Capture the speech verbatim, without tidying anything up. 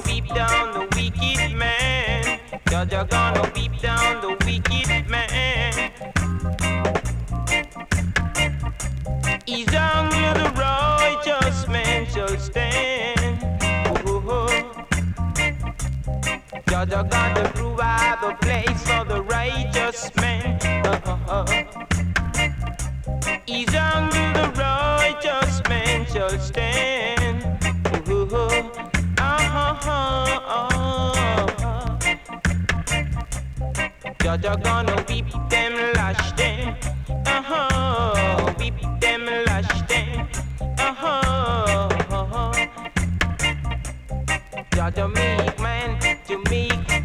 gonna weep down the wicked man. Judge, you're gonna weep down the wicked man. He's under the righteous man shall stand. Ooh. Judge, you're gonna provide the place for the righteous man. Uh-huh. He's under the righteous man shall stand. Ooh. Uh-huh. Judge, you're gonna weep them, lash them. Uh-huh. Weep them, lash them. Uh-huh. Judge, you make man to make